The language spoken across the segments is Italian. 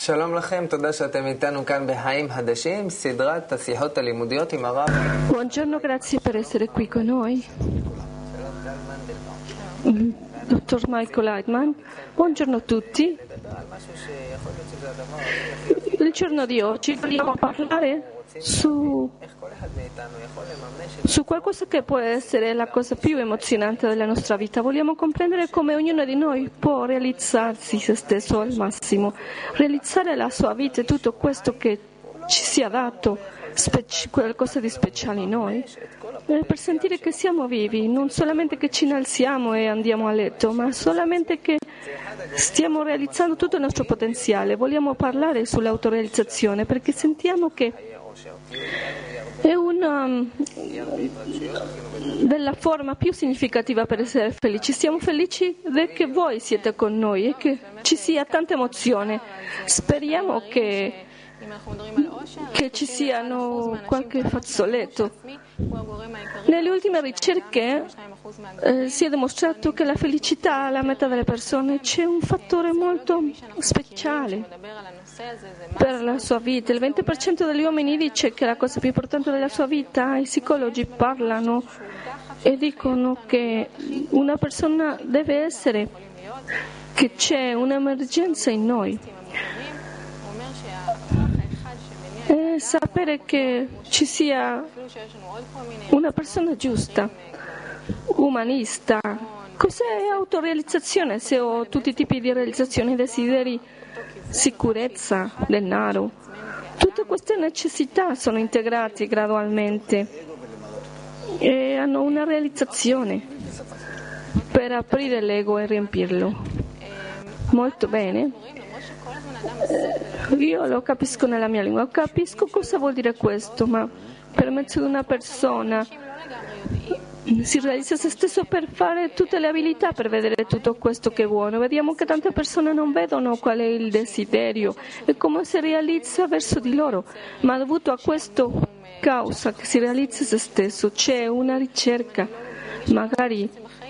שלום לכם, תודה שאתם איתנו כאן בחיים חדשים, סדרת השיחות הלימודיות עם הרב. Buongiorno, grazie per essere qui con noi. Dottor Michael Heidman, buongiorno a tutti. Il giorno di oggi vogliamo parlare su qualcosa che può essere la cosa più emozionante della nostra vita. Vogliamo comprendere come ognuno di noi può realizzarsi se stesso al massimo, realizzare la sua vita e tutto questo che ci sia dato, qualcosa di speciale in noi, per sentire che siamo vivi, non solamente che ci innalziamo e andiamo a letto, ma solamente che stiamo realizzando tutto il nostro potenziale. Vogliamo parlare sull'autorealizzazione perché sentiamo che è una della forma più significativa per essere felici. Siamo felici che voi siete con noi e che ci sia tanta emozione. Speriamo che ci siano qualche fazzoletto. Nelle ultime ricerche si è dimostrato che la felicità alla metà delle persone c'è un fattore molto speciale per la sua vita. Il 20% degli uomini dice che la cosa più importante della sua vita, i psicologi parlano e dicono che una persona deve essere, che c'è un'emergenza in noi. E sapere che ci sia una persona giusta, umanista. Cos'è autorealizzazione? Se ho tutti i tipi di realizzazioni, desideri, sicurezza, denaro. Tutte queste necessità sono integrate gradualmente e hanno una realizzazione per aprire l'ego e riempirlo. Molto bene. Io lo capisco nella mia lingua, capisco cosa vuol dire questo, ma per mezzo di una persona si realizza se stesso per fare tutte le abilità per vedere tutto questo che è buono. Vediamo che tante persone non vedono qual è il desiderio e come si realizza verso di loro, ma dovuto a questo causa che si realizza se stesso c'è una ricerca, magari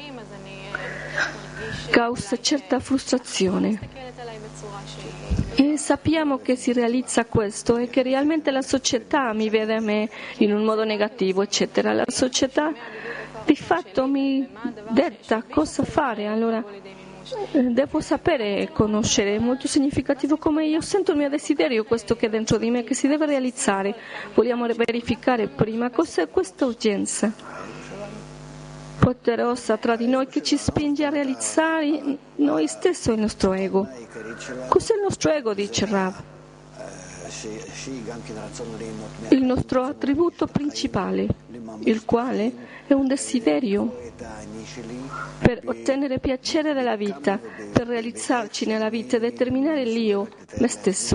causa certa frustrazione. E sappiamo che si realizza questo e che realmente la società mi vede a me in un modo negativo, eccetera. La società di fatto mi detta cosa fare, allora devo sapere e conoscere. È molto significativo come io sento il mio desiderio, questo che è dentro di me, che si deve realizzare. Vogliamo verificare prima cos'è questa urgenza poderosa tra di noi che ci spinge a realizzare noi stessi il nostro ego. Cos'è il nostro ego, dice Rav? Il nostro attributo principale, il quale è un desiderio per ottenere piacere della vita, per realizzarci nella vita e determinare l'io, me stesso.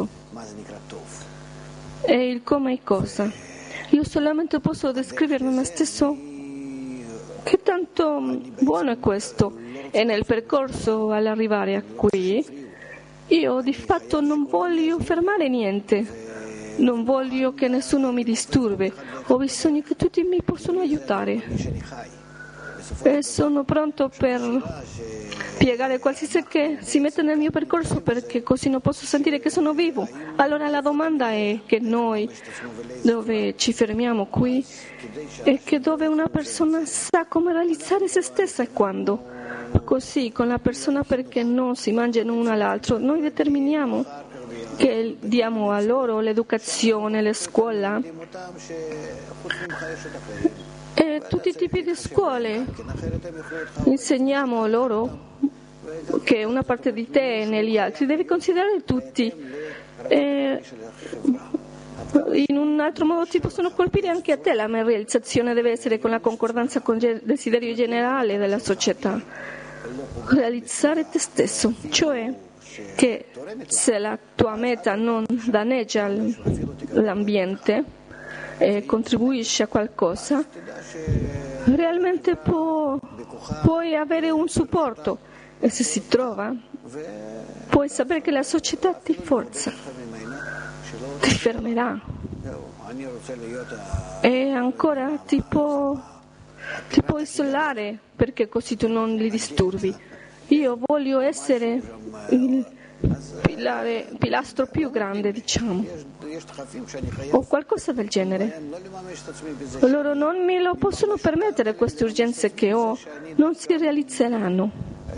E il come e cosa. Io solamente posso descrivermi me stesso. Che tanto buono è questo? E nel percorso all'arrivare a qui, io di fatto non voglio fermare niente, non voglio che nessuno mi disturbi, ho bisogno che tutti mi possano aiutare. E sono pronto per piegare qualsiasi che si mette nel mio percorso perché così non posso sentire che sono vivo. Allora la domanda è che noi, dove ci fermiamo qui, è che dove una persona sa come realizzare se stessa e quando. Così con la persona perché non si mangiano uno all'altro, noi determiniamo che diamo a loro l'educazione, la scuola e tutti i tipi di scuole. Insegniamo loro che una parte di te è negli altri, devi considerare tutti. In un altro modo ti possono colpire anche a te. La mia realizzazione deve essere con la concordanza con il desiderio generale della società. Realizzare te stesso, cioè che se la tua meta non danneggia l'ambiente e contribuisce a qualcosa, realmente puoi avere un supporto e se si trova puoi sapere che la società ti forza, ti fermerà e ancora ti può isolare perché così tu non li disturbi. Io voglio essere pilastro più grande, diciamo, o qualcosa del genere. Loro non me lo possono permettere, queste urgenze che ho non si realizzeranno.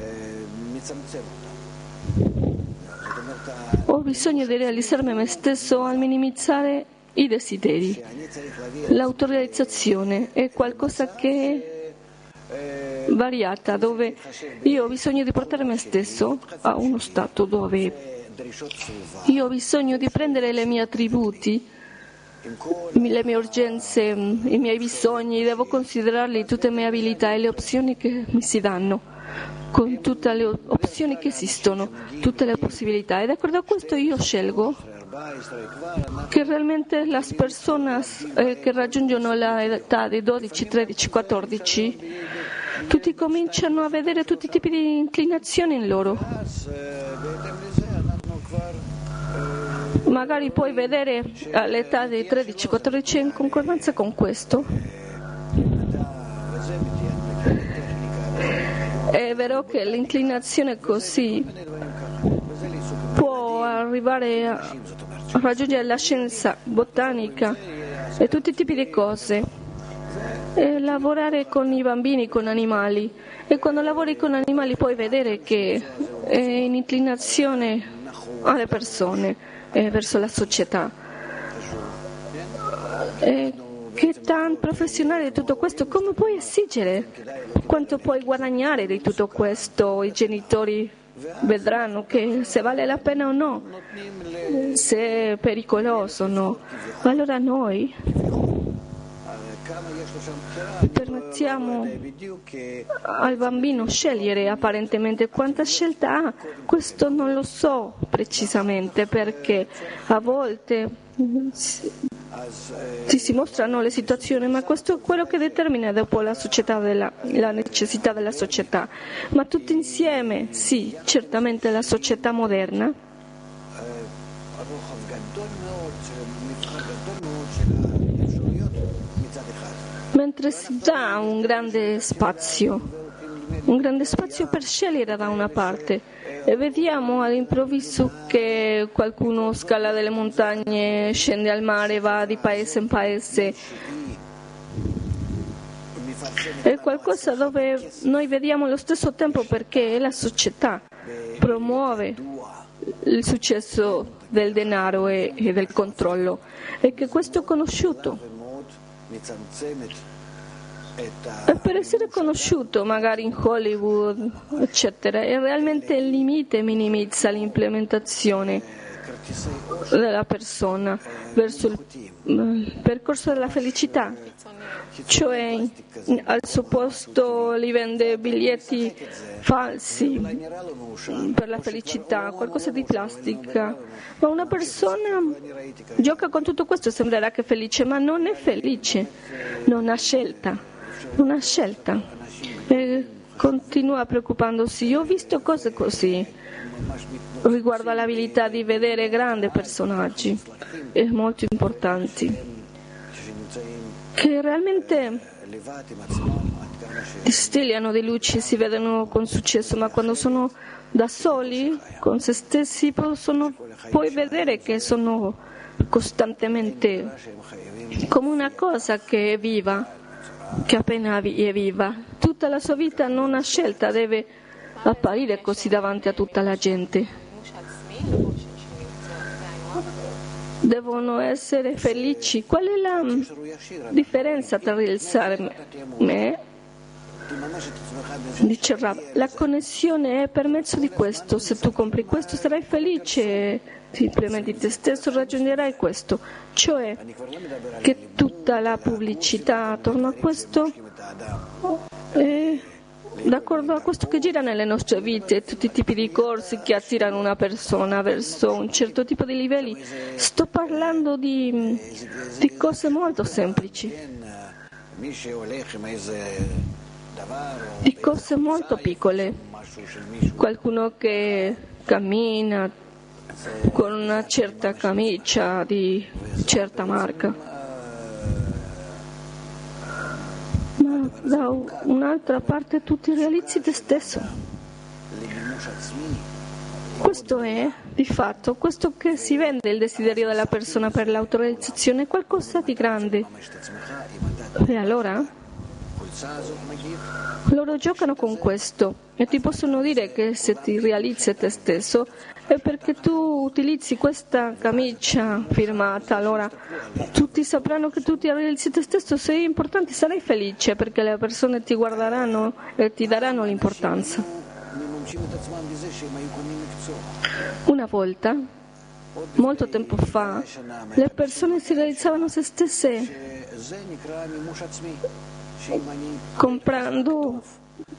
Ho bisogno di realizzarmi me stesso al minimizzare i desideri. L'autorealizzazione è qualcosa che è variata, dove io ho bisogno di portare me stesso a uno stato dove io ho bisogno di prendere le mie attributi, le mie urgenze, i miei bisogni, devo considerarli, tutte le mie abilità e le opzioni che mi si danno, con tutte le opzioni che esistono, tutte le possibilità. E d'accordo a questo io scelgo che realmente le persone che raggiungono l'età di 12, 13, 14, tutti cominciano a vedere tutti i tipi di inclinazioni in loro. Magari puoi vedere all'età di 13-14 in concordanza con questo. È vero che l'inclinazione così può arrivare a raggiungere la scienza botanica e tutti i tipi di cose, e lavorare con i bambini, con animali, e quando lavori con animali puoi vedere che è in inclinazione alle persone e verso la società. E che tan professionale di tutto questo, come puoi esigere? Quanto puoi guadagnare di tutto questo? I genitori vedranno che se vale la pena o no, se è pericoloso o no. Allora noi permettiamo al bambino scegliere apparentemente quanta scelta ha. Questo non lo so precisamente, perché a volte si mostrano le situazioni, ma questo è quello che determina dopo la società, la necessità della società. Ma tutti insieme, sì, certamente la società moderna mentre si dà un grande spazio per scegliere da una parte, e vediamo all'improvviso che qualcuno scala delle montagne, scende al mare, va di paese in paese. È qualcosa dove noi vediamo allo stesso tempo, perché la società promuove il successo del denaro e del controllo, e che questo è conosciuto. E per essere conosciuto, magari in Hollywood, eccetera, e realmente il limite minimizza l'implementazione della persona verso il percorso della felicità, cioè al suo posto li vende biglietti falsi per la felicità, qualcosa di plastica. Ma una persona gioca con tutto questo, sembrerà che è felice, ma non è felice, non ha scelta. E continua preoccupandosi. Io ho visto cose così riguardo all'abilità di vedere grandi personaggi molto importanti che realmente distillano di luci, si vedono con successo, ma quando sono da soli con se stessi puoi vedere che sono costantemente come una cosa che è viva, che appena è viva. Tutta la sua vita non ha scelta, deve apparire così davanti a tutta la gente. Devono essere felici. Qual è la differenza tra realizzare me? Dice Rav, la connessione è per mezzo di questo. Se tu compri questo sarai felice, ti implementi te stesso, raggiungerai questo. Cioè che tutta la pubblicità attorno a questo è d'accordo a questo che gira nelle nostre vite, tutti i tipi di corsi che attirano una persona verso un certo tipo di livelli. Sto parlando di cose molto semplici, di cose molto piccole. Qualcuno che cammina con una certa camicia di certa marca, ma da un'altra parte tu ti realizzi te stesso Questo è, di fatto, questo che si vende il desiderio della persona per l'autorealizzazione è qualcosa di grande. E allora loro giocano con questo e ti possono dire che se ti realizzi te stesso è perché tu utilizzi questa camicia firmata, allora tutti sapranno che tu ti realizzi te stesso, sei importante, sarai felice perché le persone ti guarderanno e ti daranno l'importanza. Una volta, molto tempo fa, le persone si realizzavano se stesse comprando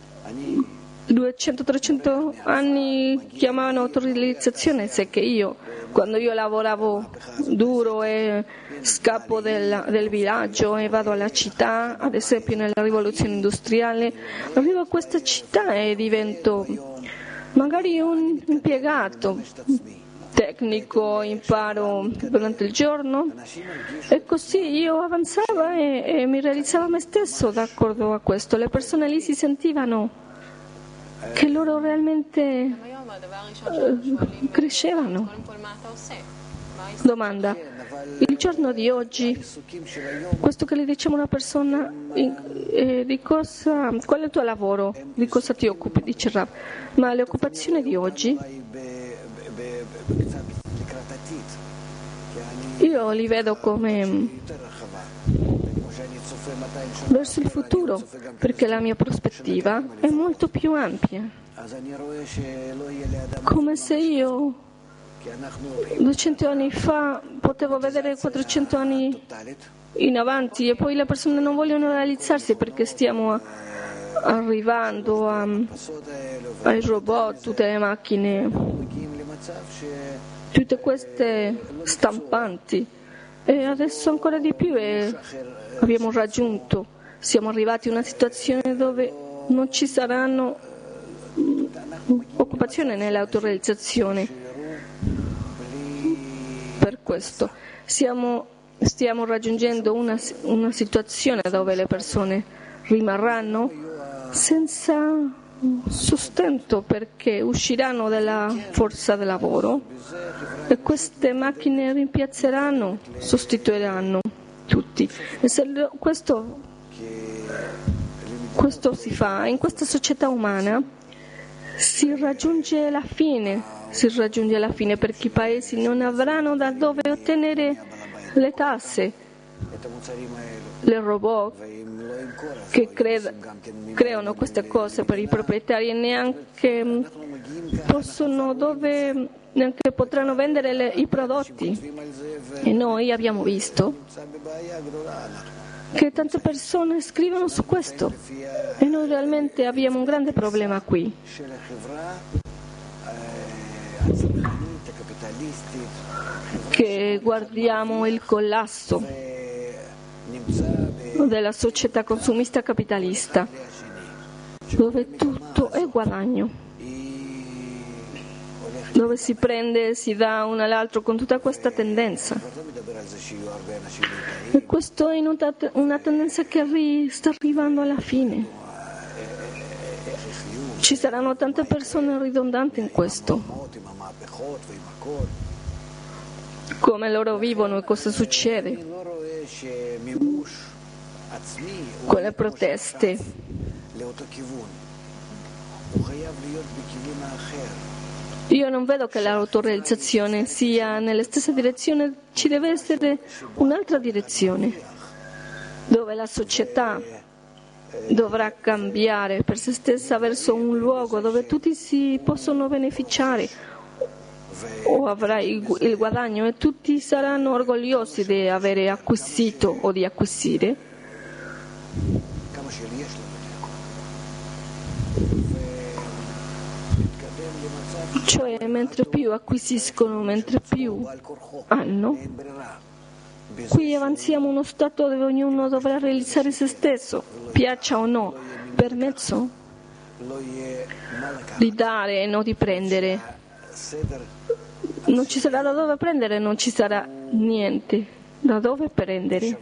200-300 anni, chiamavano autorealizzazione, se che io, quando io lavoravo duro e scappo del villaggio e vado alla città, ad esempio nella rivoluzione industriale, arrivo a questa città e divento magari un impiegato tecnico, imparo durante il giorno e così io avanzavo e mi realizzavo me stesso d'accordo a questo. Le persone lì si sentivano che loro realmente crescevano. Domanda: il giorno di oggi, questo che le diciamo a una persona, qual è il tuo lavoro? Di cosa ti occupi? Dice Rav. Ma le occupazioni di oggi io li vedo come verso il futuro, perché la mia prospettiva è molto più ampia. Come se io 200 anni fa potevo vedere 400 anni in avanti e poi le persone non vogliono realizzarsi perché stiamo arrivando ai robot, tutte le macchine, tutte queste stampanti, e adesso ancora di più abbiamo raggiunto, siamo arrivati a una situazione dove non ci saranno occupazioni nell'autorealizzazione. Per questo stiamo raggiungendo una situazione dove le persone rimarranno senza sostento perché usciranno dalla forza del lavoro e queste macchine rimpiazzeranno, sostituiranno tutti. E se questo si fa in questa società umana, si raggiunge la fine perché i paesi non avranno da dove ottenere le tasse. Le robot che creano queste cose per i proprietari neanche potranno vendere i prodotti. E noi abbiamo visto che tante persone scrivono su questo e noi realmente abbiamo un grande problema qui. Che guardiamo il collasso della società consumista capitalista, dove tutto è guadagno, dove si prende, si dà uno all'altro con tutta questa tendenza. E questo è una tendenza che sta arrivando alla fine. Ci saranno tante persone ridondanti in questo. Come loro vivono e cosa succede con le proteste. Io non vedo che l'autorealizzazione sia nella stessa direzione, ci deve essere un'altra direzione, dove la società dovrà cambiare per se stessa verso un luogo dove tutti si possono beneficiare o avrai il guadagno e tutti saranno orgogliosi di avere acquisito o di acquisire. Cioè, mentre più acquisiscono, mentre più hanno, qui avanziamo uno stato dove ognuno dovrà realizzare se stesso, piaccia o no, per mezzo di dare e non di prendere. Non ci sarà da dove prendere, non ci sarà niente da dove prendere,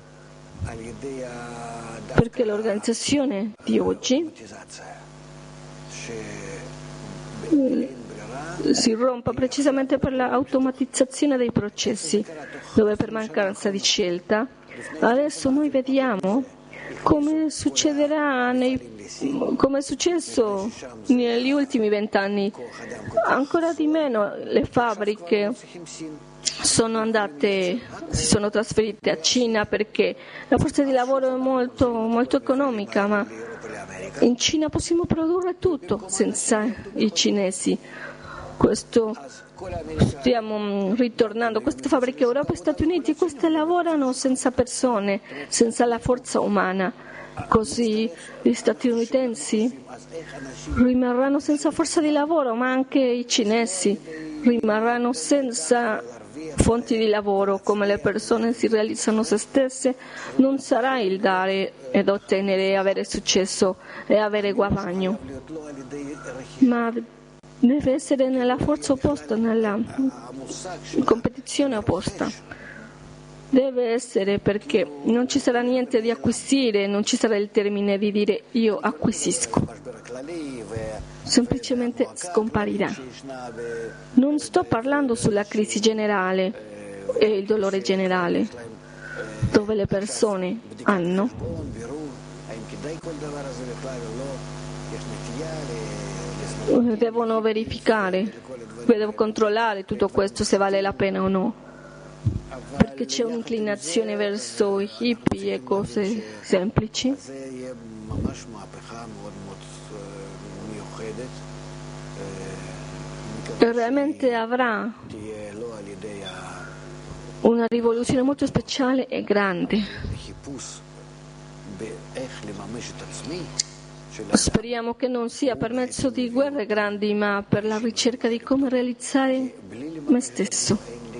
perché l'organizzazione di oggi si rompa precisamente per l'automatizzazione dei processi, dove per mancanza di scelta adesso noi vediamo come succederà come è successo negli ultimi 20 anni. Ancora di meno le fabbriche si sono trasferite a Cina perché la forza di lavoro è molto, molto economica, ma in Cina possiamo produrre tutto senza i cinesi. Stiamo ritornando, queste fabbriche Europa e Stati Uniti, queste lavorano senza persone, senza la forza umana. Così gli statunitensi rimarranno senza forza di lavoro, ma anche i cinesi rimarranno senza fonti di lavoro. Come le persone si realizzano se stesse, non sarà il dare ed ottenere, avere successo e avere guadagno, ma deve essere nella forza opposta, nella competizione opposta. Deve essere, perché non ci sarà niente di acquisire, non ci sarà il termine di dire io acquisisco, semplicemente scomparirà. Non sto parlando sulla crisi generale e il dolore generale, dove le persone devono verificare, devono controllare tutto questo se vale la pena o no, perché c'è un'inclinazione verso i hippie e cose semplici. Realmente avrà una rivoluzione molto speciale e grande. Speriamo che non sia per mezzo di guerre grandi, ma per la ricerca di come realizzare me stesso,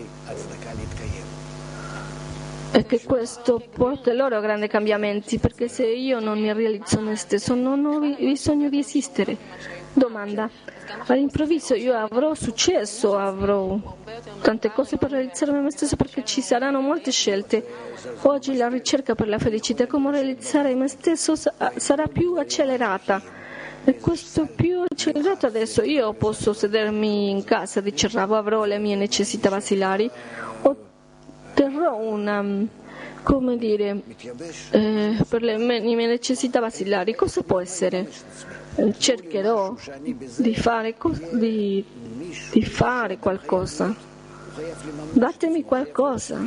e che questo porta loro a grandi cambiamenti, perché se io non mi realizzo me stesso non ho bisogno di esistere. Domanda: all'improvviso io avrò successo, avrò tante cose per realizzare me stesso, perché ci saranno molte scelte. Oggi la ricerca per la felicità, come realizzare me stesso, sarà più accelerata, e questo più accelerato adesso. Io posso sedermi in casa, dice Rav, avrò le mie necessità basilari, otterrò come dire, per le mie necessità basilari. Cosa può essere? Cercherò di fare qualcosa. Datemi qualcosa.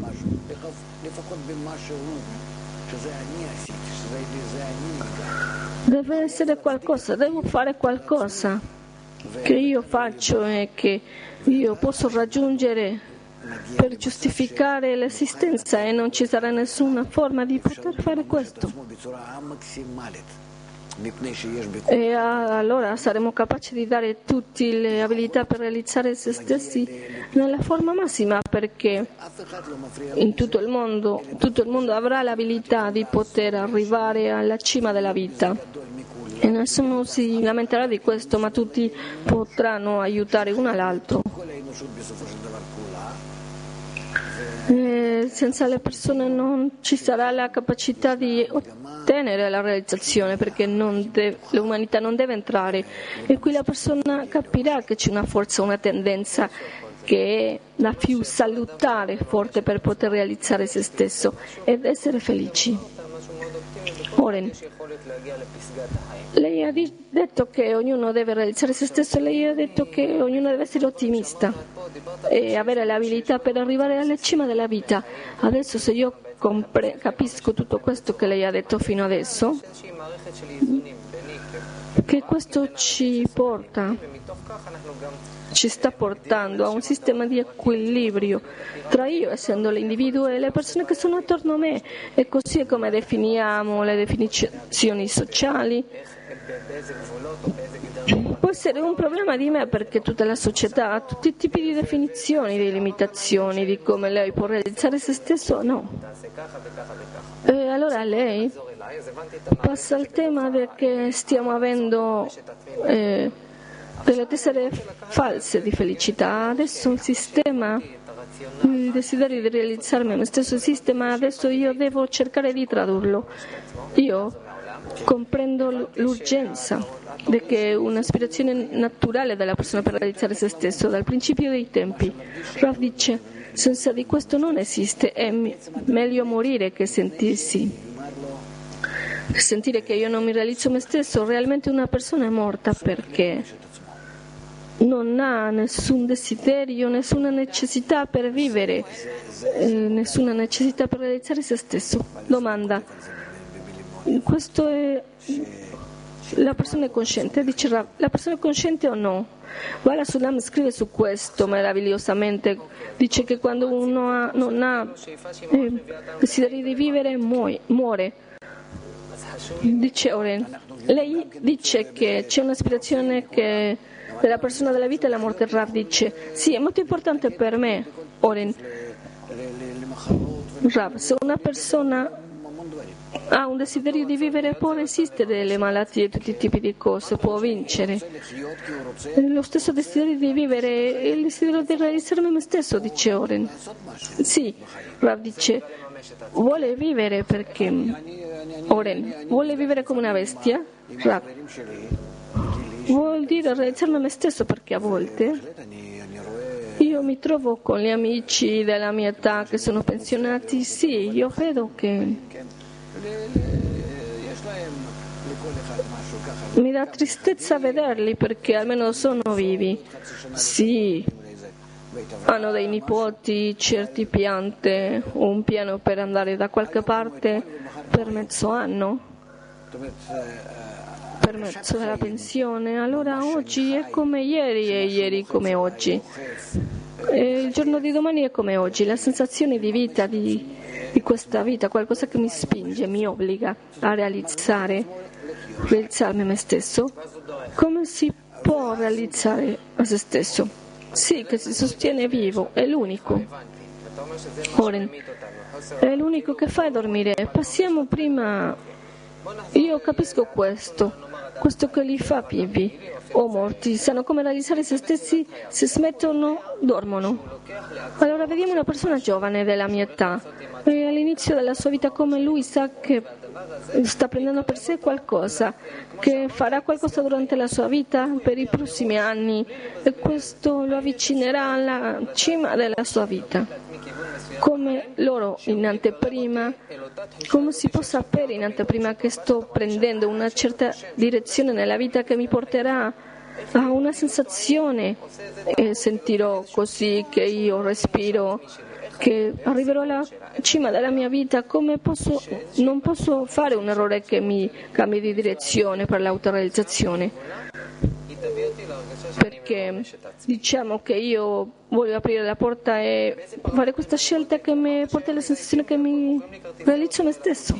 Deve essere qualcosa, devo fare qualcosa che io faccio e che io posso raggiungere per giustificare l'esistenza, e non ci sarà nessuna forma di poter fare questo. E allora saremo capaci di dare tutte le abilità per realizzare se stessi nella forma massima, perché in tutto il mondo avrà l'abilità di poter arrivare alla cima della vita, e nessuno si lamenterà di questo, ma tutti potranno aiutare uno all'altro. Senza le persone non ci sarà la capacità di ottenere la realizzazione, perché l'umanità non deve entrare, e qui la persona capirà che c'è una forza, una tendenza che è la più salutare, forte, per poter realizzare se stesso ed essere felici. Oren, lei ha detto che ognuno deve realizzare se stesso, lei ha detto che ognuno deve essere ottimista e avere l'abilità per arrivare alla cima della vita. Adesso, se io capisco tutto questo che lei ha detto fino adesso, che questo ci sta portando a un sistema di equilibrio tra io, essendo l'individuo, e le persone che sono attorno a me, e così è come definiamo le definizioni sociali. Può essere un problema di me, perché tutta la società ha tutti i tipi di definizioni, di limitazioni, di come lei può realizzare se stesso o no. E allora lei passa al tema che stiamo avendo delle tessere false di felicità. Adesso il sistema Il desiderio di realizzarmi a me stesso esiste, ma adesso io devo cercare di tradurlo. Io comprendo l'urgenza di che è un'aspirazione naturale della persona per realizzare se stesso dal principio dei tempi. Rav dice: senza di questo non esiste, è meglio morire che sentire che io non mi realizzo me stesso. Realmente una persona è morta perché non ha nessun desiderio, nessuna necessità per vivere, nessuna necessità per realizzare se stesso. Domanda: questo è la persona è cosciente? Dice Rav, la persona è cosciente o no? Bala Sulam scrive su questo meravigliosamente, dice che quando uno non ha desiderio di vivere muore. Dice Oren, lei dice che c'è un'aspirazione che della persona della vita e la morte. Rav dice sì, è molto importante per me. Oren, Rav, se una persona ha un desiderio di vivere, può resistere le malattie e tutti i tipi di cose, può vincere. Lo stesso desiderio di vivere è il desiderio di realizzarmi me stesso, dice Oren. Sì, Rav dice, vuole vivere perché Oren vuole vivere come una bestia. Rav vuol dire realizzarmi me stesso perché a volte io mi trovo con gli amici della mia età che sono pensionati. Sì, io vedo che mi dà tristezza vederli perché almeno sono vivi. Sì, hanno dei nipoti, certi piante, un piano per andare da qualche parte per mezzo anno, per mezzo della pensione. Allora oggi è come ieri e ieri come oggi. E il giorno di domani è come oggi. La sensazione di vita, di questa vita, qualcosa che mi spinge, mi obbliga a realizzarmi me stesso. Come si può realizzare a se stesso? Sì, che si sostiene vivo, è l'unico. Oren, è l'unico che fa è dormire. Passiamo prima. Io capisco questo che li fa vivi o morti, sanno come realizzare se stessi, se smettono, dormono. Allora vediamo una persona giovane della mia età, e all'inizio della sua vita come lui sa che sta prendendo per sé qualcosa, che farà qualcosa durante la sua vita per i prossimi anni e questo lo avvicinerà alla cima della sua vita. Come loro in anteprima, come si può sapere in anteprima che sto prendendo una certa direzione nella vita che mi porterà a una sensazione e sentirò così che io respiro, che arriverò alla cima della mia vita? Non posso fare un errore che mi cambi di direzione per l'autorealizzazione, perché diciamo che io voglio aprire la porta e fare questa scelta che mi porta alla sensazione che mi realizzo me stesso.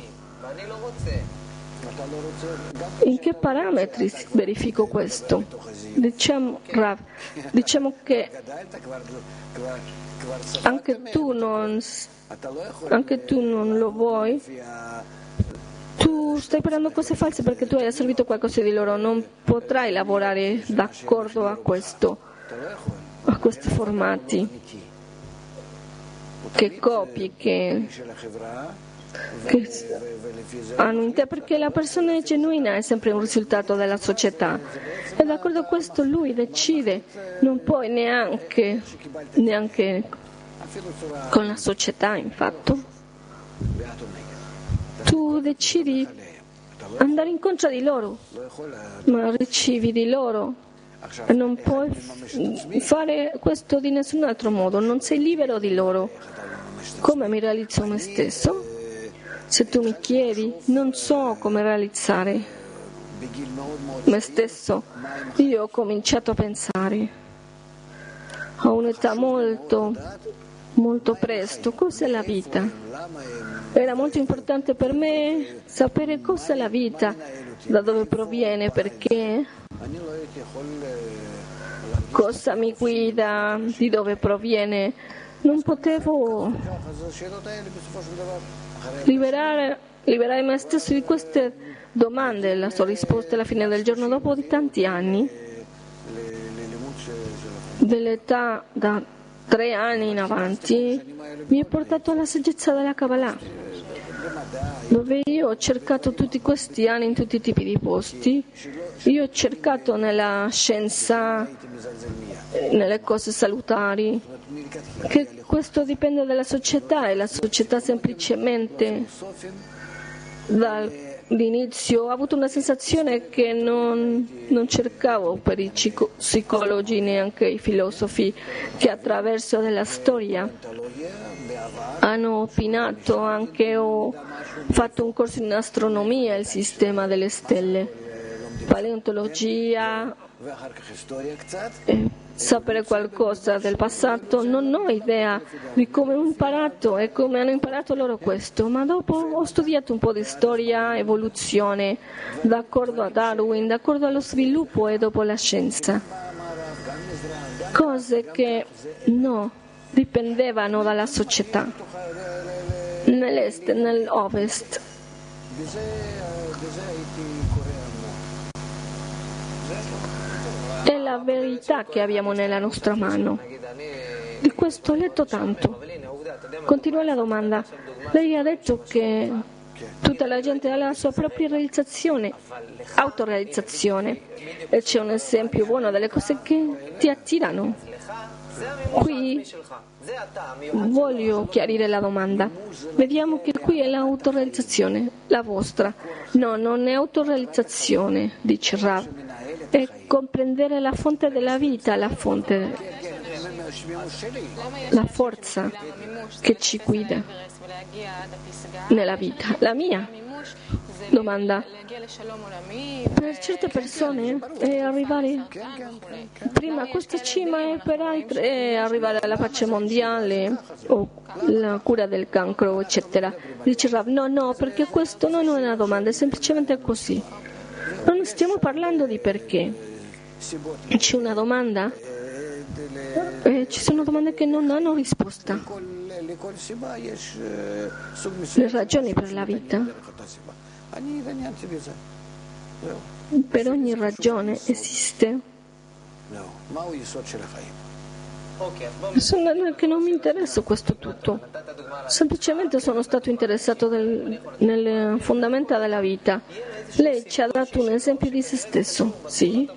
In che parametri verifico questo? Diciamo, Rav, che anche tu non lo vuoi. Tu stai parlando cose false perché tu hai assorbito qualcosa di loro, non potrai lavorare d'accordo a questi formati che copi, che hanno in te, perché la persona genuina è sempre un risultato della società e d'accordo a questo lui decide, non puoi neanche con la società, infatti tu decidi andare incontro di loro, ma ricevi di loro e non puoi fare questo di nessun altro modo, non sei libero di loro. Come mi realizzo me stesso? Se tu mi chiedi, non so come realizzare me stesso. Io ho cominciato a pensare a un'età molto presto, cos'è la vita? Era molto importante per me sapere cos'è la vita, da dove proviene, perché, cosa mi guida, di dove proviene. Non potevo liberare me stesso di queste domande. La sua risposta alla fine del giorno, dopo di tanti anni dell'età da 3 anni in avanti mi ha portato alla saggezza della Kabbalah, dove io ho cercato tutti questi anni in tutti i tipi di posti. Io ho cercato nella scienza, nelle cose salutari, che questo dipende dalla società, e la società semplicemente dall'inizio ho avuto una sensazione che non cercavo per i psicologi, neanche i filosofi, che attraverso della storia hanno opinato. Anche ho fatto un corso in astronomia, il sistema delle stelle, paleontologia, sapere qualcosa del passato. Non ho idea di come ho imparato e come hanno imparato loro questo, ma dopo ho studiato un po' di storia, evoluzione, d'accordo a Darwin, d'accordo allo sviluppo e dopo la scienza, cose che dipendevano dalla società, nell'est e nell'ovest. È la verità che abbiamo nella nostra mano. Di questo ho letto tanto. Continua la domanda. Lei ha detto che tutta la gente ha la sua propria realizzazione, autorealizzazione, e c'è un esempio buono delle cose che ti attirano. Qui voglio chiarire la domanda. Vediamo che qui è l'autorealizzazione, la vostra. No, non è autorealizzazione, dice Rav. È comprendere la fonte della vita, la forza che ci guida nella vita. La mia domanda: per certe persone è arrivare prima a questa cima, e per altre è arrivare alla pace mondiale o la cura del cancro, eccetera. Dice Rav, no, perché questo non è una domanda, è semplicemente così. Non stiamo parlando di perché. C'è una domanda? Ci sono domande che non hanno risposta. Le ragioni per la vita. Per ogni ragione esiste. Che non mi interessa questo tutto. Semplicemente sono stato interessato nelle fondamenta della vita. Lei ci ha dato un esempio di se stesso, sì?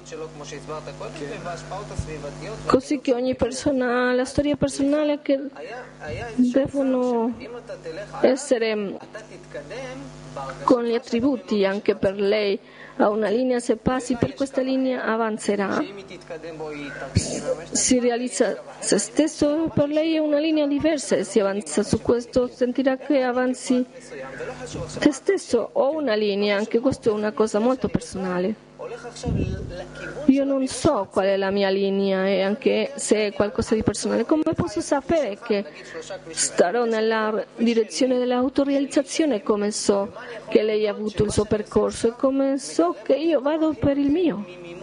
Così che ogni persona ha la storia personale che devono essere con gli attributi. Anche per lei ha una linea, se passi per questa linea avanzerà, si realizza se stesso. Per lei è una linea diversa, e si avanza su questo sentirà che avanzi te stesso, o una linea. Anche questo è una cosa molto personale. Io non so qual è la mia linea, e anche se è qualcosa di personale, come posso sapere che starò nella direzione dell'autorealizzazione? Come so che lei ha avuto il suo percorso, e come so che io vado per il mio?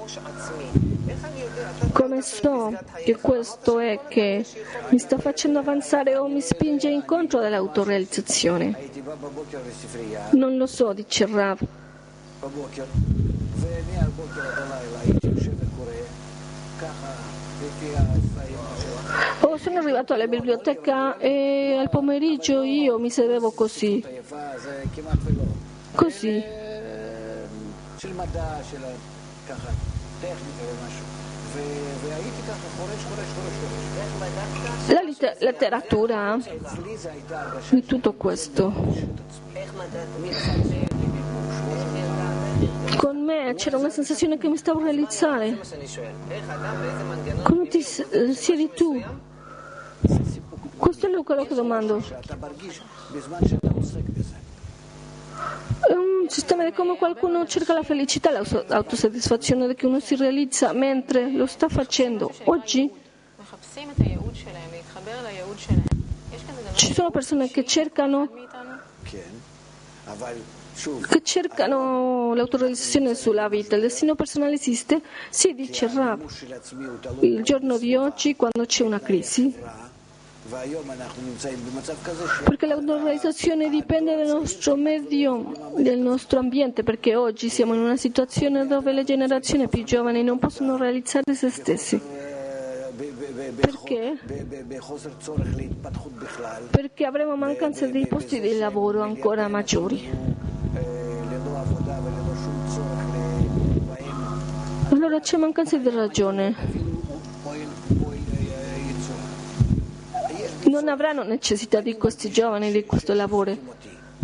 Come so che questo è che mi sta facendo avanzare o mi spinge incontro dell'autorealizzazione? Non lo so, dice Rav. Sono arrivato alla biblioteca e al pomeriggio io mi sedevo così. La letteratura di tutto questo. Con me c'era una sensazione che mi stavo a realizzare. Come ti siedi tu? Questo è quello che domando. È un sistema di come qualcuno cerca la felicità, l'autosoddisfazione di che uno si realizza mentre lo sta facendo. Oggi ci sono persone che cercano l'autorizzazione sulla vita. Il destino personale esiste? Sì, dice Rav. Il giorno di oggi, quando c'è una crisi, perché l'autorealizzazione dipende dal nostro medio, del nostro ambiente, perché oggi siamo in una situazione dove le generazioni più giovani non possono realizzare se stessi. Perché? Perché avremo mancanza di posti di lavoro ancora maggiori. Allora c'è mancanza di ragione. Non avranno necessità di questi giovani, di questo lavoro.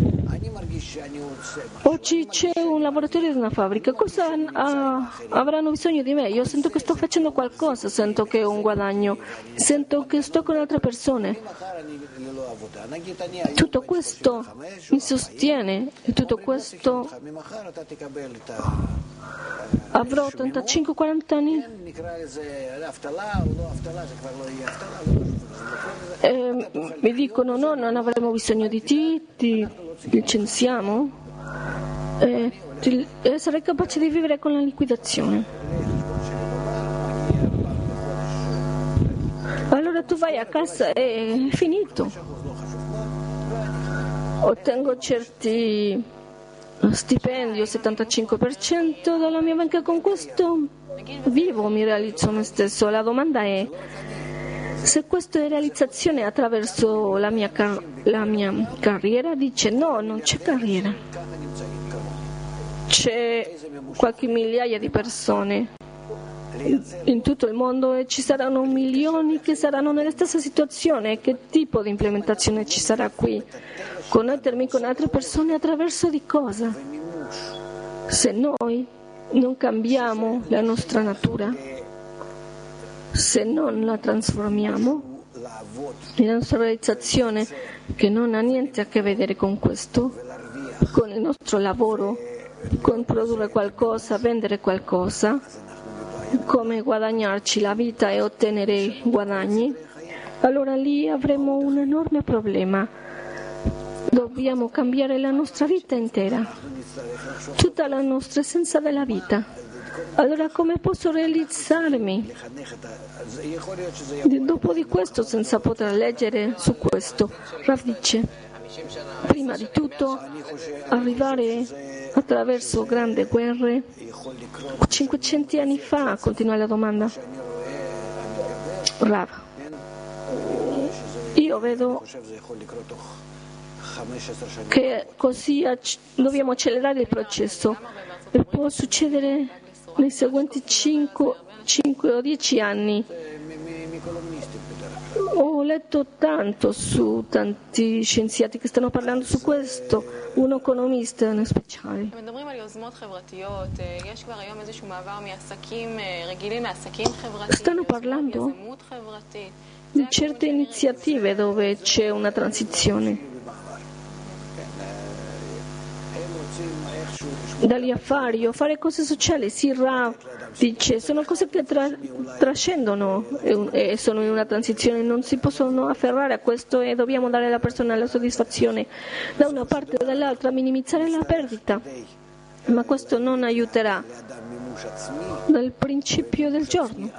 Oggi c'è un lavoratore di una fabbrica, cosa avranno bisogno di me? Io sento che sto facendo qualcosa, sento che ho un guadagno, sento che sto con altre persone. Tutto questo mi sostiene e tutto questo avrò 35-40 anni. Mi dicono no, non avremo bisogno di te, ti licenziamo e sarai capace di vivere con la liquidazione. Allora tu vai a casa e è finito. Ottengo certi stipendio, 75% dalla mia banca, con questo vivo, mi realizzo me stesso. La domanda è: se questa è realizzazione attraverso la mia carriera? Dice no, non c'è carriera. C'è qualche migliaia di persone in tutto il mondo e ci saranno milioni che saranno nella stessa situazione. Che tipo di implementazione ci sarà qui? Connettermi con altre persone attraverso di cosa? Se noi non cambiamo la nostra natura, se non la trasformiamo, la nostra realizzazione, che non ha niente a che vedere con questo, con il nostro lavoro, con produrre qualcosa, vendere qualcosa, come guadagnarci la vita e ottenere guadagni, allora lì avremo un enorme problema. Dobbiamo cambiare la nostra vita intera, tutta la nostra essenza della vita. Allora come posso realizzarmi dopo di questo senza poter leggere su questo? Rav dice, prima di tutto arrivare attraverso grandi guerre. 500 anni fa, continua la domanda. Rav, io vedo che così dobbiamo accelerare il processo e può succedere nei seguenti 5 o 10 anni. Ho letto tanto su tanti scienziati che stanno parlando su questo, un economista in speciale. Stanno parlando di certe iniziative dove c'è una transizione dagli affari o fare cose sociali. Sì, Rav dice, sono cose che trascendono e sono in una transizione, non si possono afferrare a questo e dobbiamo dare alla persona la soddisfazione da una parte o dall'altra, minimizzare la perdita, ma questo non aiuterà dal principio del giorno.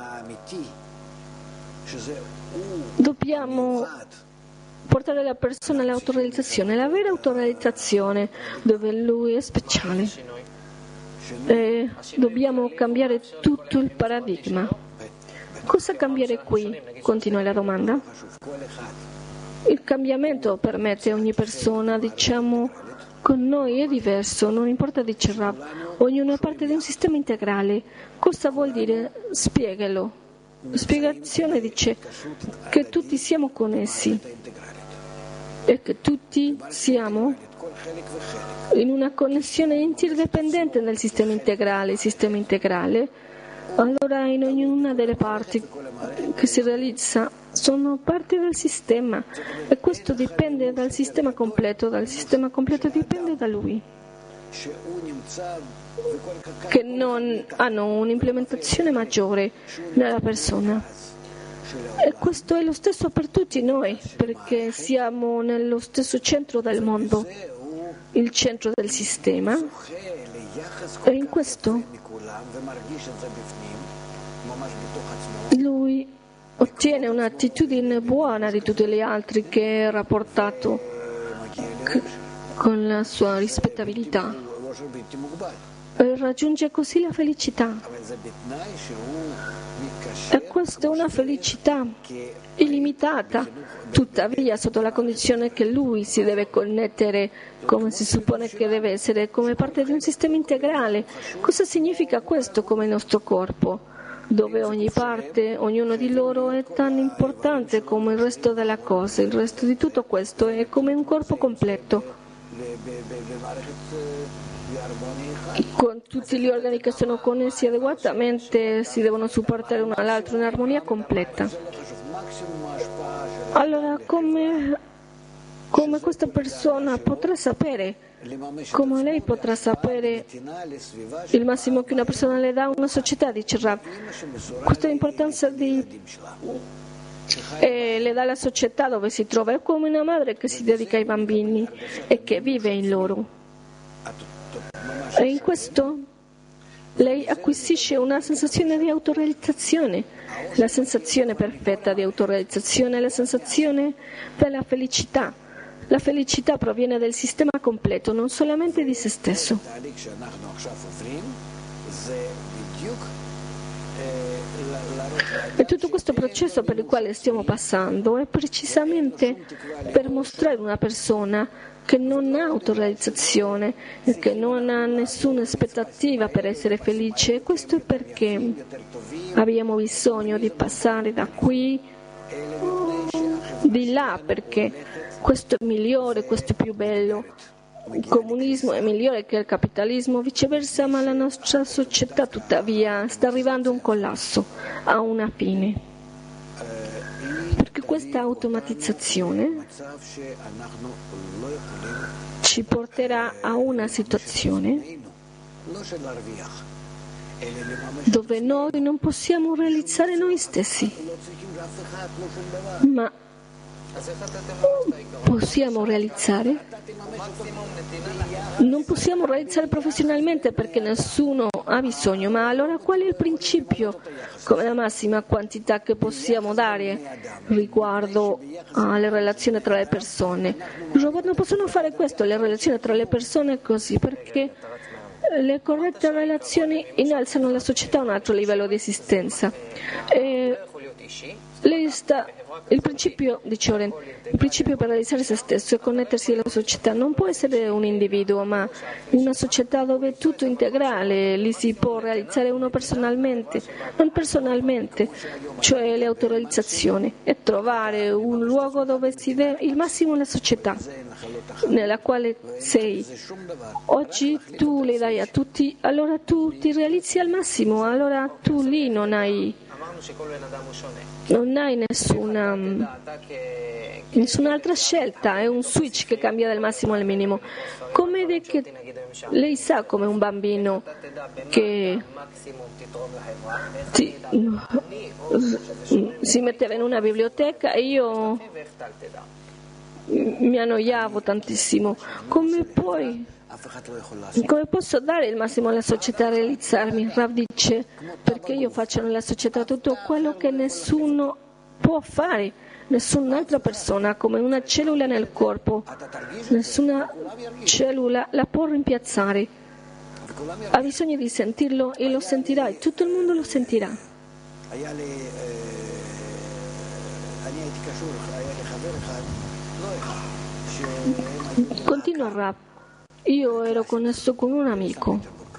Dobbiamo portare la persona all'autorealizzazione, la vera autorealizzazione, dove lui è speciale. E dobbiamo cambiare tutto il paradigma. Cosa cambiare qui? Continua la domanda. Il cambiamento permette a ogni persona, diciamo, con noi è diverso, non importa, dice Rav, ognuno è parte di un sistema integrale. Cosa vuol dire? Spiegalo. La spiegazione dice che tutti siamo connessi e che tutti siamo in una connessione interdipendente nel sistema integrale. Il sistema integrale, allora, in ognuna delle parti che si realizza sono parte del sistema e questo dipende dal sistema completo dipende da lui, che non hanno un'implementazione maggiore nella persona. E questo è lo stesso per tutti noi, perché siamo nello stesso centro del mondo, il centro del sistema, e in questo lui ottiene un'attitudine buona di tutti gli altri che è rapportato con la sua rispettabilità. raggiunge così la felicità. E questa è una felicità illimitata, tuttavia sotto la condizione che lui si deve connettere come si suppone che deve essere, come parte di un sistema integrale. Cosa significa questo come il nostro corpo? Dove ogni parte, ognuno di loro è tan importante come il resto della cosa, il resto di tutto questo è come un corpo completo, con tutti gli organi che sono connessi adeguatamente, si devono supportare uno all'altro in armonia completa. Allora, come questa persona potrà sapere, come lei potrà sapere il massimo che una persona le dà a una società, dice Rav? Questa è l'importanza le dà la società dove si trova, è come una madre che si dedica ai bambini e che vive in loro. E in questo lei acquisisce una sensazione di autorealizzazione, la sensazione perfetta di autorealizzazione, la sensazione della felicità. La felicità proviene del sistema completo, non solamente di se stesso. E tutto questo processo per il quale stiamo passando è precisamente per mostrare una persona che non ha autorealizzazione e che non ha nessuna aspettativa per essere felice. E questo è perché abbiamo bisogno di passare da qui di là, perché questo è migliore, questo è più bello. Il comunismo è migliore che il capitalismo, viceversa, ma la nostra società tuttavia sta arrivando a un collasso, a una fine. Perché questa automatizzazione ci porterà a una situazione dove noi non possiamo realizzare noi stessi, ma possiamo realizzare? Non possiamo realizzare professionalmente perché nessuno ha bisogno, ma allora qual è il principio come la massima quantità che possiamo dare riguardo alle relazioni tra le persone? I robot non possono fare questo, le relazioni tra le persone così, perché le corrette relazioni innalzano la società a un altro livello di esistenza. Il principio per realizzare se stesso è connettersi alla società. Non può essere un individuo, ma una società dove tutto è integrale, lì si può realizzare uno personalmente, non personalmente, cioè le autorealizzazioni, e trovare un luogo dove si dà il massimo alla società nella quale sei. Oggi tu le dai a tutti, allora tu ti realizzi al massimo, allora tu lì non hai nessun'altra scelta, è un switch che cambia dal massimo al minimo. Come che lei sa come un bambino che si metteva in una biblioteca e io mi annoiavo tantissimo. Come posso dare il massimo alla società, realizzarmi? Rav dice, perché io faccio nella società tutto quello che nessuno può fare, nessun'altra persona, come una cellula nel corpo, nessuna cellula la può rimpiazzare. Ha bisogno di sentirlo e lo sentirà, e tutto il mondo lo sentirà. Continua Rav. Io ero connesso con un amico,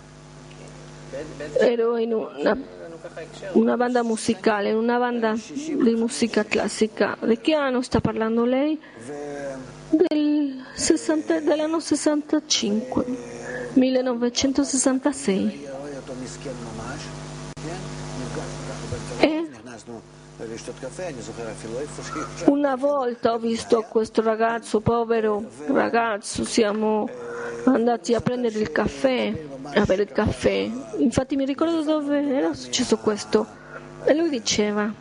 ero in una banda musicale, in una banda di musica classica. Di che anno sta parlando lei? Dell'anno 65, 1966. E una volta ho visto questo ragazzo, povero ragazzo, siamo andati a prendere il caffè, a bere il caffè. Infatti mi ricordo dove era successo questo. E lui diceva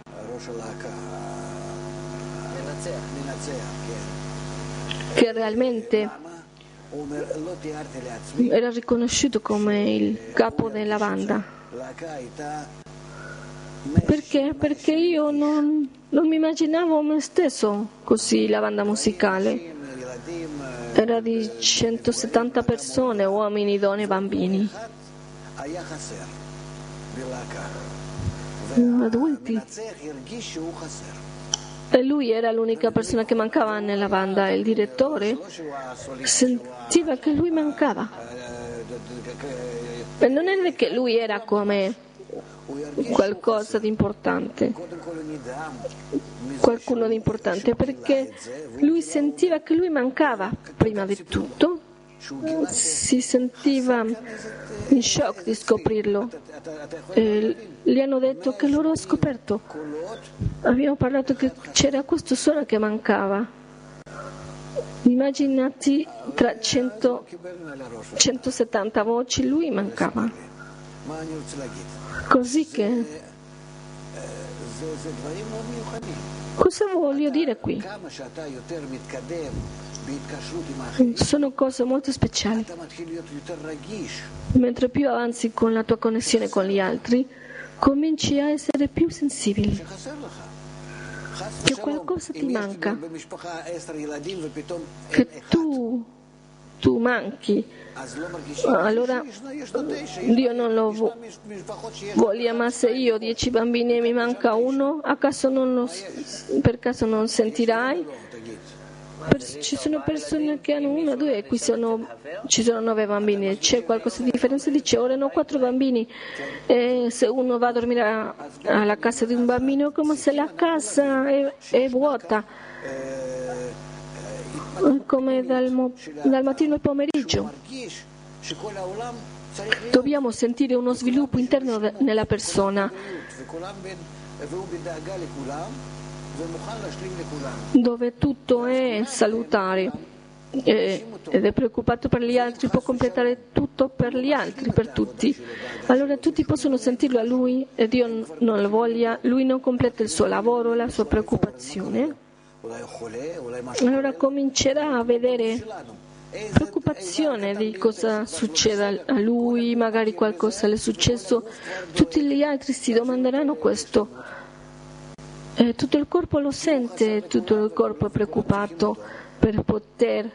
che realmente era riconosciuto come il capo della banda. Perché? Perché io non mi immaginavo me stesso così, la banda musicale. Era di 170 persone, uomini, donne, bambini. adulti. E lui era l'unica persona che mancava nella banda. Il direttore sentiva che lui mancava. E non è che lui era come qualcosa di importante, qualcuno di importante, perché lui sentiva che lui mancava prima di tutto. Si sentiva in shock di scoprirlo. Gli hanno detto che loro hanno scoperto. Abbiamo parlato che c'era questo suono che mancava. Immaginati tra 170 voci, lui mancava. Così che cosa voglio dire qui? Sono cose molto speciali. Mentre più avanzi con la tua connessione con gli altri, cominci a essere più sensibile. Che qualcosa ti manca, che tu manchi. Allora Dio non lo voglia, ma se io ho 10 bambini e mi manca uno, per caso non sentirai? Ci sono persone che hanno 1, 2 e qui ci sono 9 bambini. C'è qualcosa di differenza? Dice ora hanno 4 bambini e se uno va a dormire alla casa di un bambino è come se la casa è vuota, come dal mattino al pomeriggio. Dobbiamo sentire uno sviluppo interno nella persona, dove tutto è salutare ed è preoccupato per gli altri, può completare tutto per gli altri, per tutti. Allora tutti possono sentirlo a lui e Dio non lo voglia, lui non completa il suo lavoro, la sua preoccupazione. Allora comincerà a vedere preoccupazione di cosa succeda a lui, magari qualcosa le è successo, tutti gli altri si domanderanno questo. Tutto il corpo lo sente, tutto il corpo è preoccupato per poter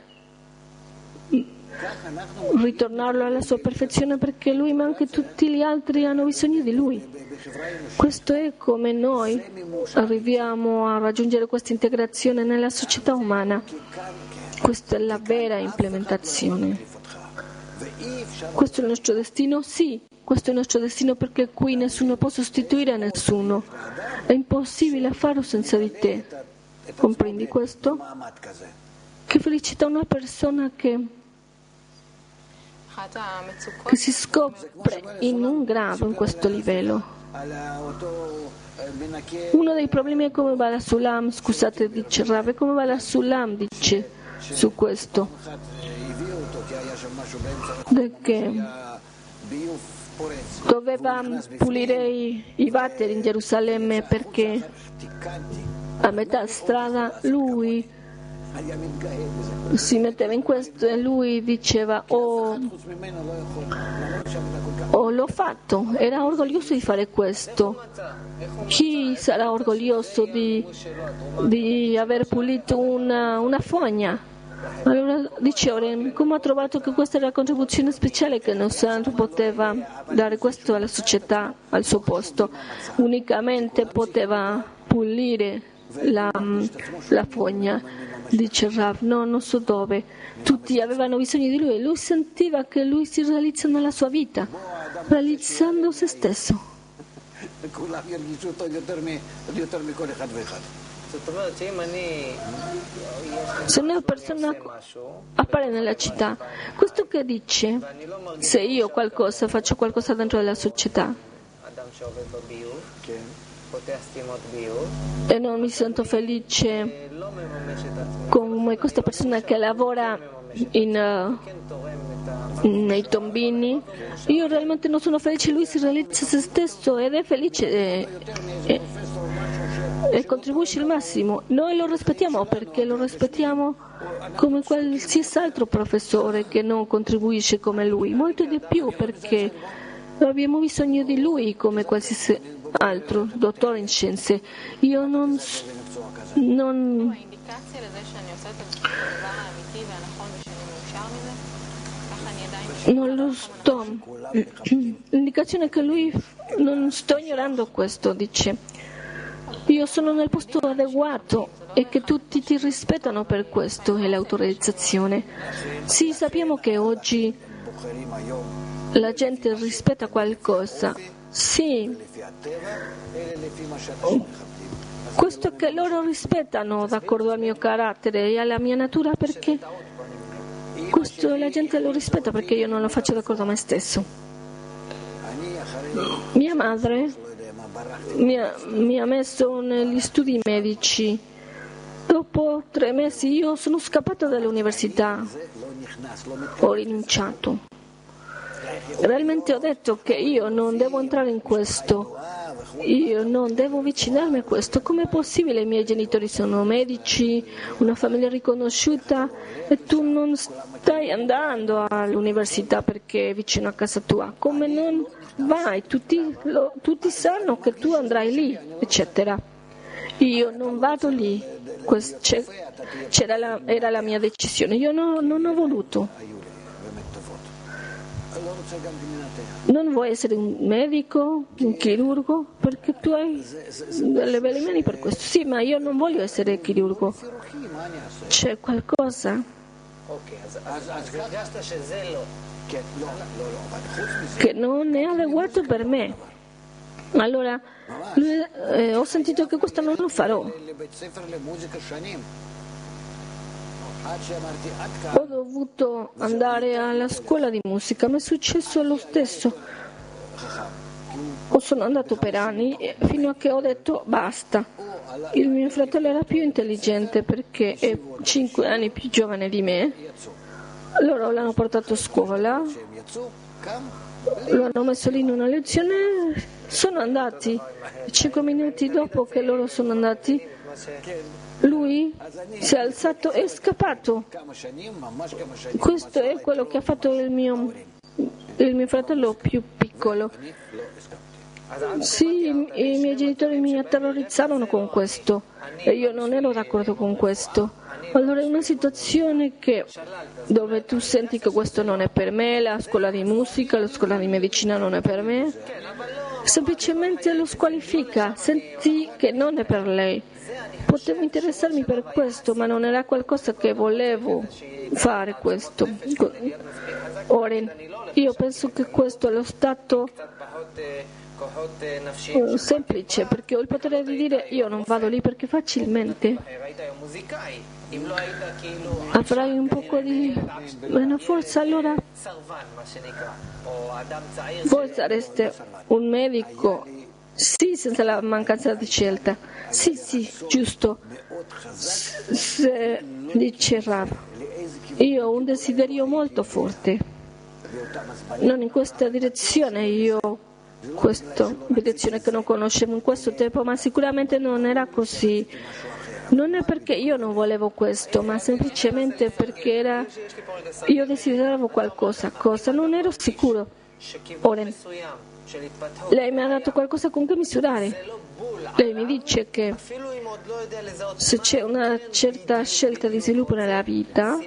ritornarlo alla sua perfezione, perché lui ma anche tutti gli altri hanno bisogno di lui. Questo è come noi arriviamo a raggiungere questa integrazione nella società umana. Questa è la vera implementazione. Questo è il nostro destino? Sì, questo è il nostro destino, perché qui nessuno può sostituire nessuno. È impossibile farlo senza di te. Comprendi questo? Che felicità una persona che si scopre in un grado in questo livello. Uno dei problemi è come va la Sulam, scusate, dice Rav, come va la Sulam, dice su questo, perché doveva pulire i water in Gerusalemme, perché a metà strada lui si metteva in questo e lui diceva l'ho fatto, era orgoglioso di fare questo. Chi sarà orgoglioso di aver pulito una fogna? Allora dice Oren, come ha trovato che questa era la contribuzione speciale, che nessun altro poteva dare questo alla società al suo posto, unicamente poteva pulire la fogna. Dice Rav, no, non so dove, tutti avevano bisogno di lui e lui sentiva che lui si realizza nella sua vita, realizzando se stesso. Se una persona appare nella città, questo che dice, se io faccio qualcosa dentro della società e non mi sento felice come questa persona che lavora nei tombini, io realmente non sono felice, lui si realizza se stesso ed è felice e contribuisce il massimo. Noi lo rispettiamo perché lo rispettiamo come qualsiasi altro professore che non contribuisce come lui, molto di più, perché abbiamo bisogno di lui come qualsiasi altro dottore in scienze. Io non Non lo sto. L'indicazione è che lui non sto ignorando questo, dice. Io sono nel posto adeguato e che tutti ti rispettano per questo, è l'autorizzazione. Sì, sappiamo che oggi la gente rispetta qualcosa. Sì, questo che loro rispettano d'accordo al mio carattere e alla mia natura, perché questo la gente lo rispetta perché io non lo faccio d'accordo a me stesso. Mia madre mi ha messo negli studi medici. Dopo 3 mesi io sono scappata dall'università, ho rinunciato. Realmente ho detto che io non devo entrare in questo, io non devo avvicinarmi a questo. Com'è possibile? I miei genitori sono medici, una famiglia riconosciuta e tu non stai andando all'università perché è vicino a casa tua. Come non vai? Tutti sanno che tu andrai lì, eccetera. Io non vado lì, era la mia decisione, io non ho voluto. Non vuoi essere un medico, un chirurgo, perché tu hai delle belle mani per questo. Sì, ma io non voglio essere chirurgo. C'è qualcosa che non è adeguato per me. Allora, ho sentito che questo non lo farò. Ho dovuto andare alla scuola di musica, mi è successo lo stesso. Sono andato per anni fino a che ho detto basta. Il mio fratello era più intelligente perché è 5 anni più giovane di me. Loro l'hanno portato a scuola, lo hanno messo lì in una lezione, sono andati. 5 minuti dopo che loro sono andati, lui si è alzato e è scappato. Questo è quello che ha fatto il mio fratello più piccolo. Sì, i miei genitori mi terrorizzarono con questo e io non ero d'accordo con questo. Allora è una situazione dove tu senti che questo non è per me, la scuola di musica, la scuola di medicina non è per me, semplicemente lo squalifica, senti che non è per lei. Potevo interessarmi per questo, ma non era qualcosa che volevo fare questo. Ora, io penso che questo è lo stato semplice, perché ho il potere di dire io non vado lì perché facilmente avrai un poco di meno forza, allora voi sareste un medico, sì, senza la mancanza di scelta, sì, giusto. Se dice Rav, io ho un desiderio molto forte, non in questa direzione, io questa direzione che non conoscevo in questo tempo, ma sicuramente non era così. Non è perché io non volevo questo, ma semplicemente perché io desideravo qualcosa, non ero sicuro. Ora, lei mi ha dato qualcosa con cui misurare. Lei mi dice che se c'è una certa scelta di sviluppo nella vita,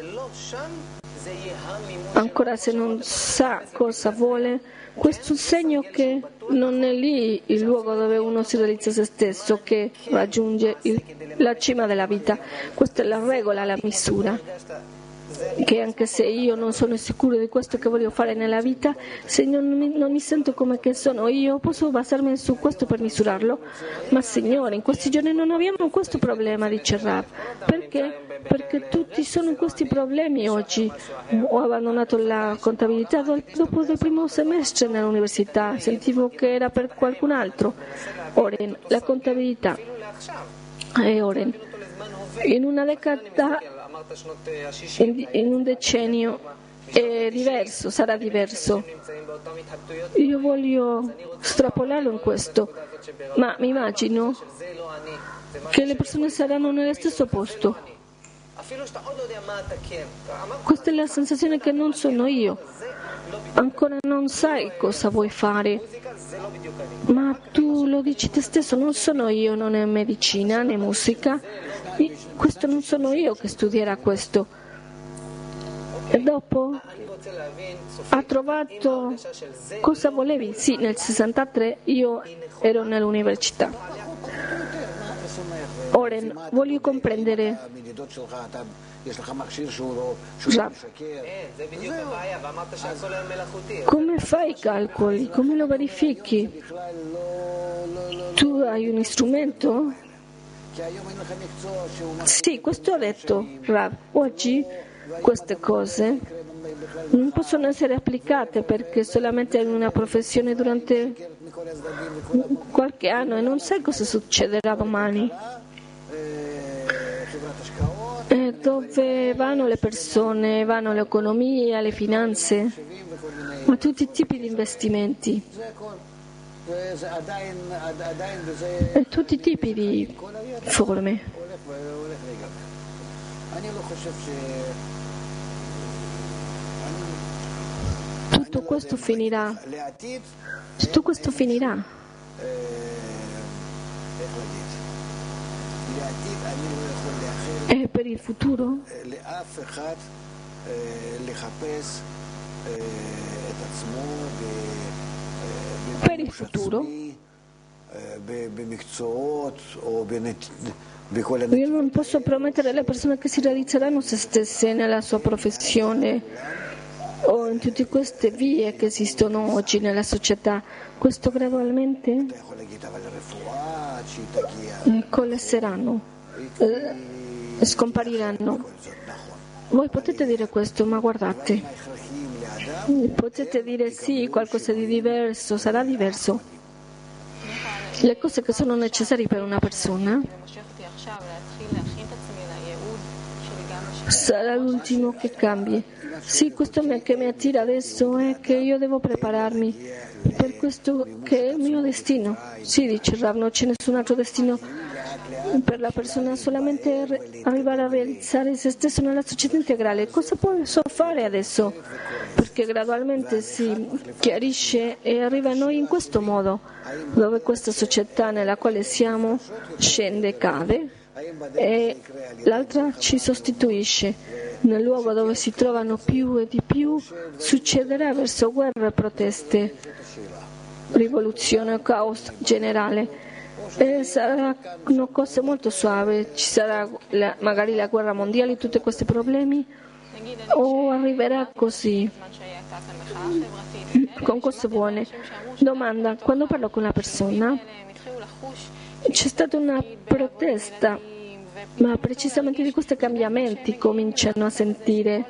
ancora se non sa cosa vuole, questo è un segno che non è lì il luogo dove uno si realizza se stesso, che raggiunge la cima della vita. Questa è la regola, la misura. Che anche se io non sono sicuro di questo che voglio fare nella vita, se non mi sento come che sono io, posso basarmi su questo per misurarlo. Ma Signore, in questi giorni non abbiamo questo problema, dice Rav. Perché? Perché tutti sono in questi problemi oggi. Ho abbandonato la contabilità dopo il primo semestre nell'università, sentivo che era per qualcun altro. Oren, la contabilità. Oren, in una decada, in un decennio è diverso, sarà diverso. Io voglio strapolarlo in questo, ma mi immagino che le persone saranno nello stesso posto. Questa è la sensazione che non sono io. Ancora non sai cosa vuoi fare, ma tu lo dici te stesso, non sono io, non è medicina né musica, questo non sono io che studierà questo. E dopo ha trovato cosa volevi. Sì, nel 63 io ero nell'università. Ora voglio comprendere. Come fai i calcoli? Come lo verifichi? Tu hai un strumento? Sì, questo ha detto Rav. Oggi queste cose non possono essere applicate perché solamente hai una professione durante qualche anno e non sai cosa succederà domani. E dove vanno le persone, vanno l'economia, le finanze, ma tutti i tipi di investimenti e tutti i tipi di forme. Tutto questo finirà. Tutto questo finirà. E per il futuro? Per il futuro? Io non posso promettere alle persone che si realizzeranno se stesse nella sua professione o in tutte queste vie che esistono oggi nella società. Questo gradualmente collasseranno, scompariranno. Voi potete dire questo, ma guardate, potete dire sì, qualcosa di diverso, sarà diverso. Le cose che sono necessarie per una persona sarà l'ultimo che cambi. Sì, questo che mi attira adesso è che io devo prepararmi per questo che è il mio destino. Sì, dice Rav, non c'è nessun altro destino per la persona, solamente arrivare a realizzare se stesso nella società integrale. Cosa posso fare adesso? Perché gradualmente si chiarisce e arriva a noi in questo modo, dove questa società nella quale siamo scende, cade e l'altra ci sostituisce. Nel luogo dove si trovano più e di più succederà verso guerre, proteste, rivoluzione, caos generale. E saranno cose molto suavi, ci sarà magari la guerra mondiale, tutti questi problemi, o arriverà così, con cose buone. Domanda, quando parlo con una persona, c'è stata una protesta, ma precisamente di questi cambiamenti cominciano a sentire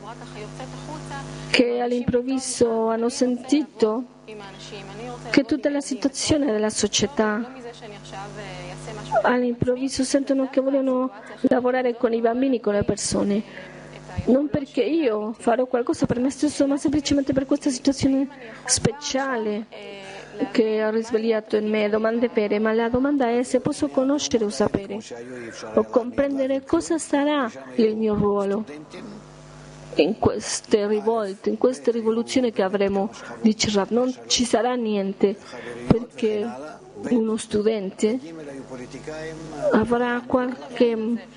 che all'improvviso hanno sentito che tutta la situazione della società, all'improvviso sentono che vogliono lavorare con i bambini, con le persone, non perché io farò qualcosa per me stesso, ma semplicemente per questa situazione speciale che ha risvegliato in me domande vere, ma la domanda è se posso conoscere o sapere o comprendere cosa sarà il mio ruolo in queste rivolte, in queste rivoluzioni che avremo. Dice Rav, non ci sarà niente perché uno studente avrà qualche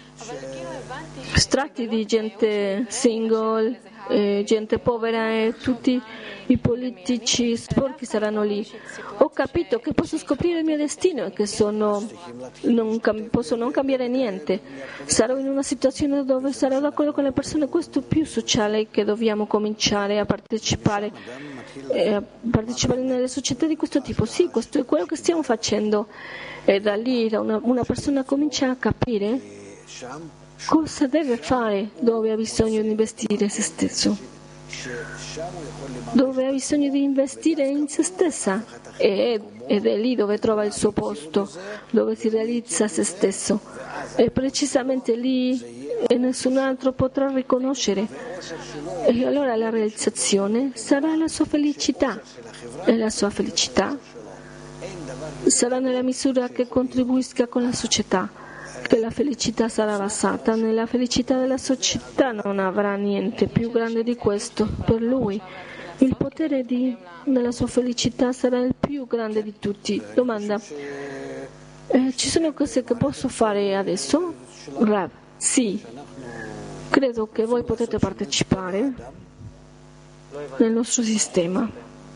strati di gente single, gente povera e tutti i politici sporchi saranno lì. Ho capito che posso scoprire il mio destino e che posso non cambiare niente. Sarò in una situazione dove sarò d'accordo con le persone, questo è più sociale che dobbiamo cominciare a partecipare nelle società di questo tipo. Sì, questo è quello che stiamo facendo e da lì una persona comincia a capire cosa deve fare, dove ha bisogno di investire se stesso, dove ha bisogno di investire in se stessa ed è lì dove trova il suo posto, dove si realizza se stesso e precisamente lì e nessun altro potrà riconoscere e allora la realizzazione sarà la sua felicità e la sua felicità sarà nella misura che contribuisca con la società, che la felicità sarà basata nella felicità della società, non avrà niente più grande di questo per lui. Il potere nella sua felicità sarà il più grande di tutti. Domanda, ci sono cose che posso fare adesso? Rav, sì. credo che voi potete partecipare nel nostro sistema.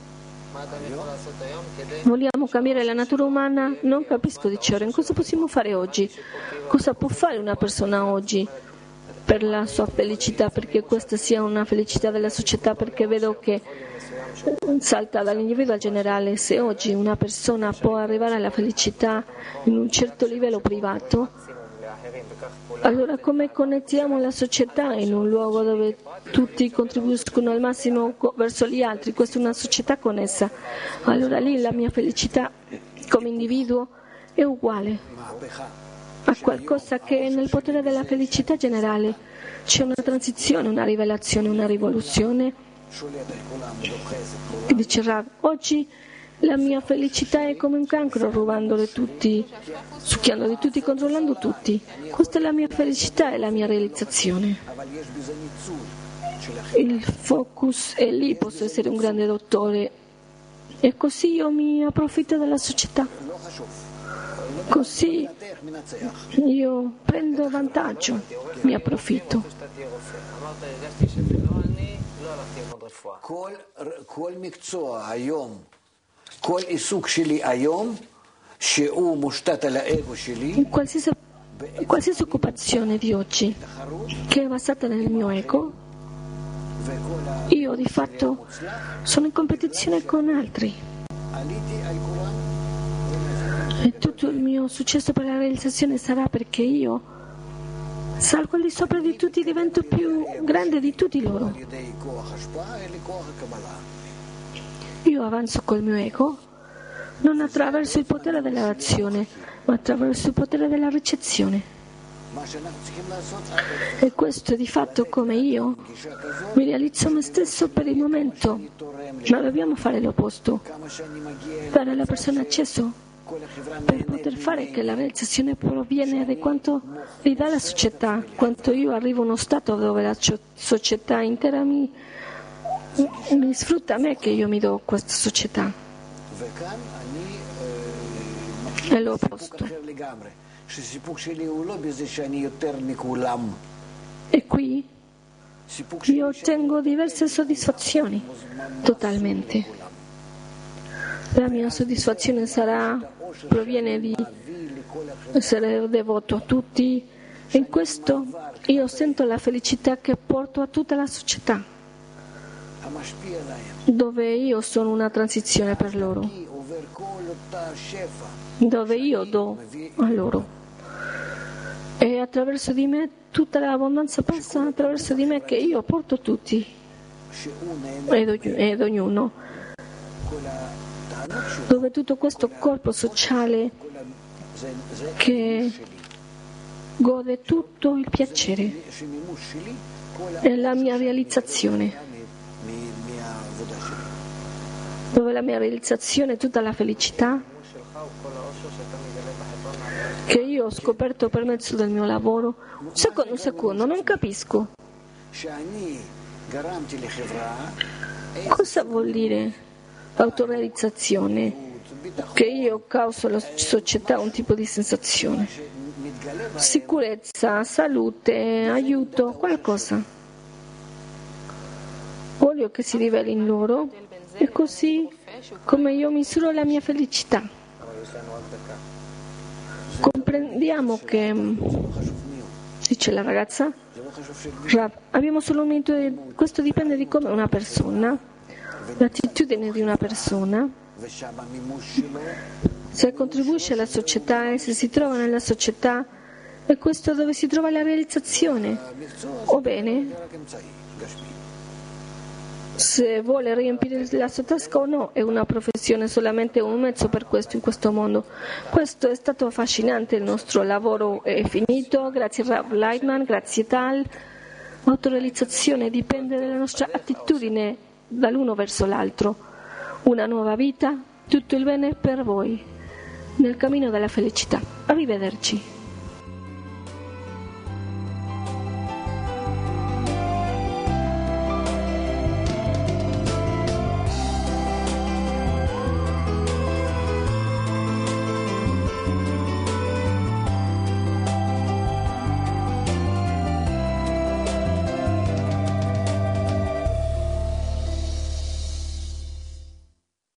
Vogliamo cambiare la natura umana? Non capisco, dice Oren. Cosa possiamo fare oggi? Cosa può fare una persona oggi per la sua felicità, perché questa sia una felicità della società? Perché vedo che salta dall'individuo al generale. Se oggi una persona può arrivare alla felicità in un certo livello privato, allora come connettiamo la società in un luogo dove tutti contribuiscono al massimo verso gli altri? Questa è una società connessa. Allora lì la mia felicità come individuo è uguale a qualcosa che nel potere della felicità generale c'è una transizione, una rivelazione, una rivoluzione. E dice Rav, oggi la mia felicità è come un cancro, rubandole tutti, succhiandoli tutti, controllando tutti. Questa è la mia felicità e la mia realizzazione. Il focus è lì, posso essere un grande dottore e così io mi approfitto della società. Così io prendo vantaggio, mi approfitto. Qualsiasi occupazione di oggi che è basata nel mio ego, io di fatto sono in competizione con altri. E tutto il mio successo per la realizzazione sarà perché io salgo al di sopra di tutti, divento più grande di tutti loro. Io avanzo col mio ego, non attraverso il potere della razione, ma attraverso il potere della ricezione. E questo è di fatto come io mi realizzo me stesso per il momento, ma dobbiamo fare l'opposto, dare alla persona accesso per poter fare che la realizzazione proviene da quanto ridà la società, quanto io arrivo a uno stato dove la società intera mi sfrutta a me, che io mi do questa società. È l'opposto. E qui io ottengo diverse soddisfazioni, totalmente. La mia soddisfazione proviene di essere devoto a tutti, e in questo io sento la felicità che porto a tutta la società, dove io sono una transizione per loro, dove io do a loro. E attraverso di me tutta l'abbondanza passa attraverso di me, che io porto tutti ed ognuno, dove tutto questo corpo sociale che gode tutto il piacere è la mia realizzazione, dove la mia realizzazione è tutta la felicità che io ho scoperto per mezzo del mio lavoro. Un secondo, non capisco. Cosa vuol dire autorealizzazione? Che io causo alla società un tipo di sensazione. Sicurezza, salute, aiuto, qualcosa. Voglio che si riveli in loro, e così come io misuro la mia felicità. Comprendiamo che, dice la ragazza, abbiamo solo un minuto, questo dipende di come una persona, l'attitudine di una persona, se contribuisce alla società e se si trova nella società, è questo dove si trova la realizzazione. O bene, se vuole riempire la sua tasca o no, è una professione, solamente un mezzo per questo in questo mondo. Questo è stato affascinante, il nostro lavoro è finito, grazie Rav Lightman, grazie Tal. L'autorealizzazione dipende dalla nostra attitudine dall'uno verso l'altro. Una nuova vita, tutto il bene per voi, nel cammino della felicità. Arrivederci.